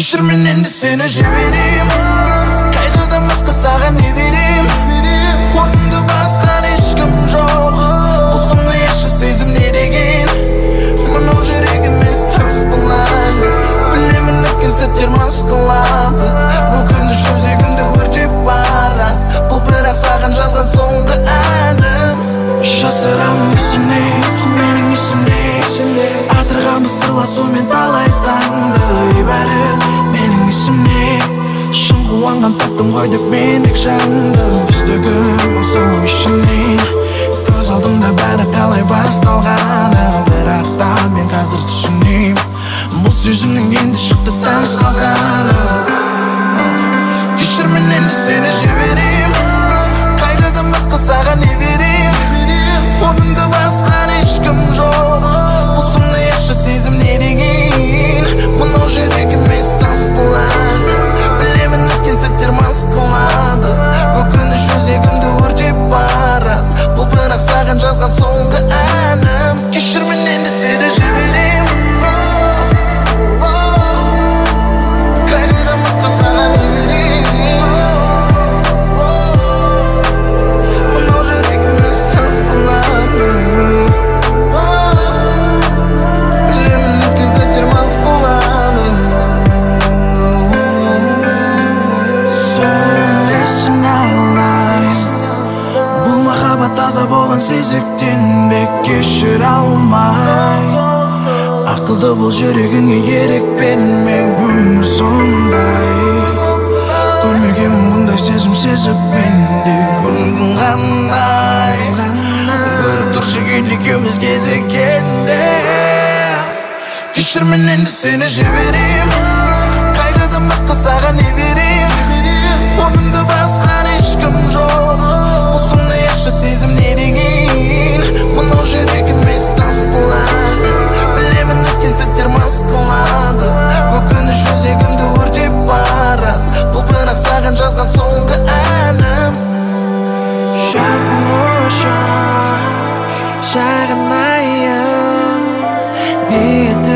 Кешір мен енді сені жіберем, қайғыдан басқа саған не берем? Орныңды басқан ешкім жоқ, бұл сұмды еші сезім не деген? Мынау жүрек емес тас болады, білемін өткен сәттер мас қылады. Бұл күні жүрегімді өртеп барады, бұл бірақ саған жазған соңғы әнім. Жасырамын есімде, менің есімде, атырғанбыз сырласумен талай таңды. Бәрі менің есімде, шын қуанған таптым ғой деп мендік жанды. Жүздігім сұлу ішімде, көз алдымда бәрі қалай басталғаны. Бірақ та мен қазір түсінем, бұл сезімнің енді шықты тас қалғаны. Кешір мен енді сені жіберем, қайғыдан басқа саған не берем? Орныңды басқан ешкім жоқ, бұл сұмды еші сезім не деген? Мынау жүрек емес тас болады, білемін өткен сәттер мас қылады. Бұл күні жүрегімді өртеп барады, бұл бірақ саған жазған соңғы әнім. Кешір мен енді сені жіберем, қайғыдан басқа саған не берем? Мынау жүрек емес тас болады, білемін өткен сәттер мас қылады. Сөйлесін алдай, бұл махаббат таза болған сезіктен бе кешіре алмай? Ақылды бұл жүрегіңе ерік берме, өмір сондай. Көрмегенмін бұндай сезім сезіп менде, көңілің қандай? Көріп тұршы ел екеуміз кезіккенде. Кешір мен енді сені жіберем, қайғыдан басқа саған не берем? Орныңды басқан ешкім жоқ, бұл сұмды еші сезім не деген? Мынау жүрек емес тас болады, білемін өткен сәттер мас қылады. Бұл күні жүрегімді өртеп барады, бұл бірақ саған жазған соңғы әнім. Жарқын ұшақ, шағын айым, ниеті